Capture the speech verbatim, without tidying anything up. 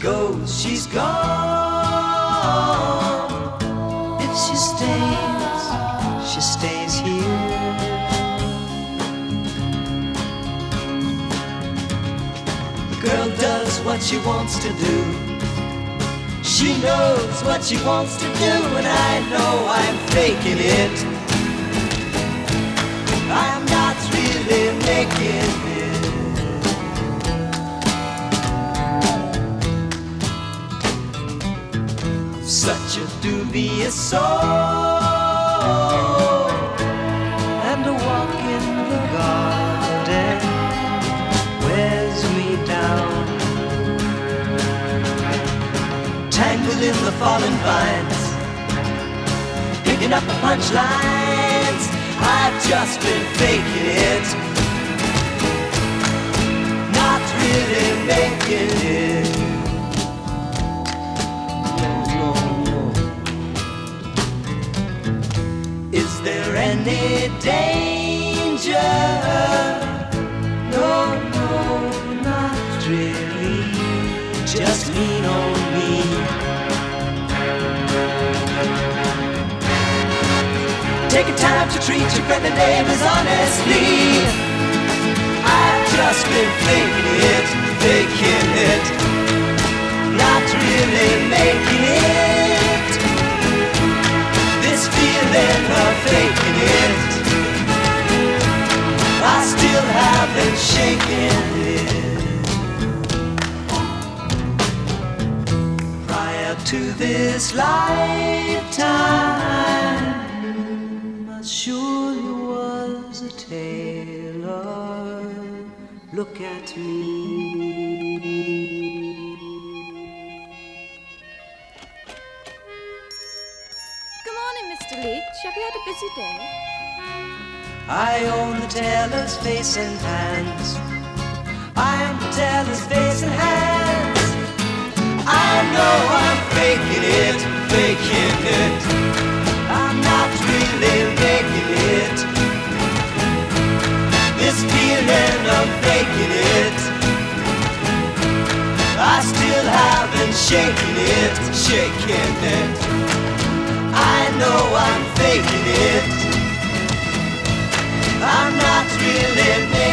goes, she's gone. If she stays, she stays here. The girl does what she wants to do. She knows what she wants to do, and I know I'm faking it. I'm not really making it. Such a dubious soul, and a walk in the garden wears me down. Tangled in the fallen vines, picking up the punchlines. I've just been faking it, not really making it. No, no, no. Is there any danger? No, no, not really. Just lean on me. Take a time to treat your friendly neighbors honestly. I've just been faking it, faking it, not really making it. This feeling of faking it, I still haven't shaken it. Prior to this lifetime, surely was a tailor. Look at me. Good morning, Mister Leach. Have you had a busy day? I own the tailor's face and hands. I'm the tailor's face and hands. I know I'm faking it, faking it. I'm not really making it. This feeling of faking it, I still haven't shaken it, shaken it. I know I'm faking it. I'm not really making it.